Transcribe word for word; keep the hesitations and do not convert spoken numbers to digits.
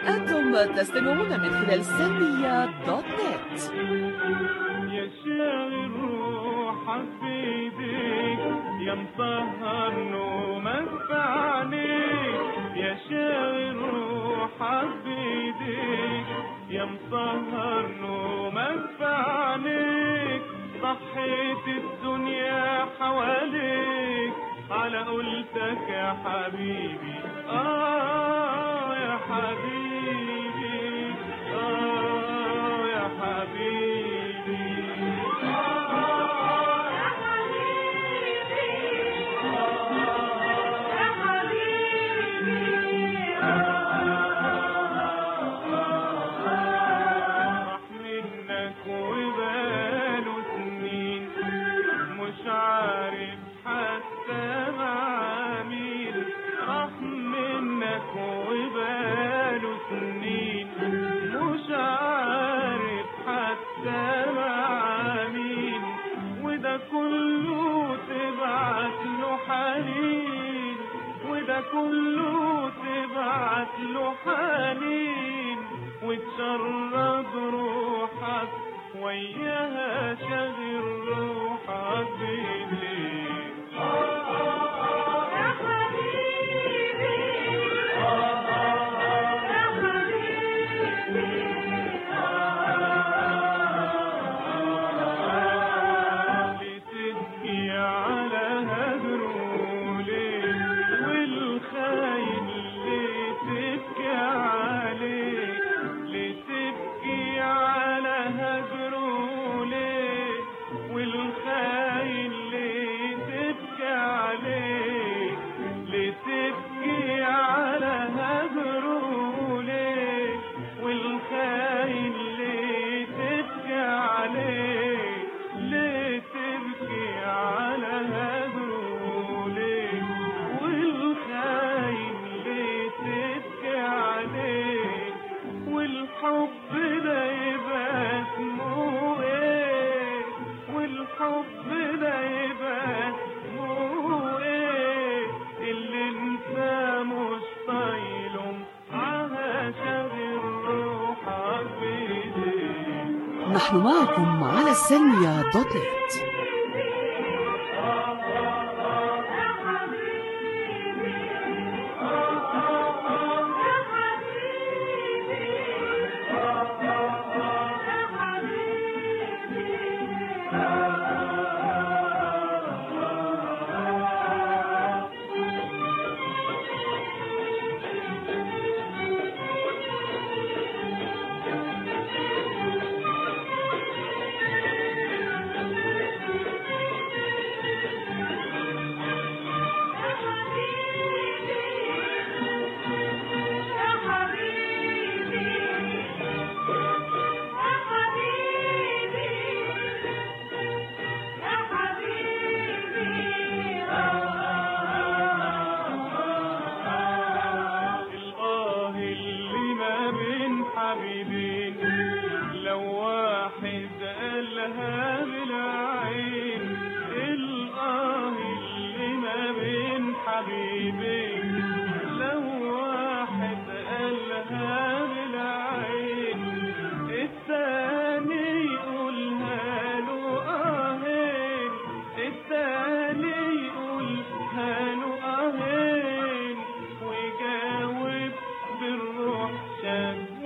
أنتم تستمعون من خلال سلمية دوت نت. يا شاغل روحك بيديك، يا مطهر نومك في عينيك. يا شاغل روحك بيديك، يا مطهر نومك في عينيك. صحيت الدنيا حواليك على قولتك يا حبيبي. آه يا حبيبي، آه يا حبيبي، آه يا حبيبي، آه يا حبيبي. راح منك وباله سنين، مش عارف حتى مع مين. راح منك وباله سنين، مش عارف حتى مع مين. وده كله تبعت له حنين، وده كله تبعت له حنين. وتشرد روحك وياها، شاغل روحك بيديك. يا حبيبي، يا حبيبي، بتبكي على هجره ليه؟ والخاين اللي تبكي عليه، لتبكي على هجره ليه؟ والخاين اللي تبكي عليه، لتبكي على هجره ليه؟ والخاين اللي تبكي عليه، ليه تبكي على هجره ليه؟ والخاين اللي تبكي عليه. والحب ده يبقى اسمه ايه؟ والحب ده يبقى اسمه ايه؟ اللي انت مش طايله معاها، شاغل روحك بايديك. نحن معكم على السلمية دوت نت. حبيبين، لو واحد قالها بالعين. الآه اللي ما بين حبيبين، لو واحد قالها بالعين. الثاني يقولها له آهين، الثاني يقولها له آهين. ويجاوب بالروح شاب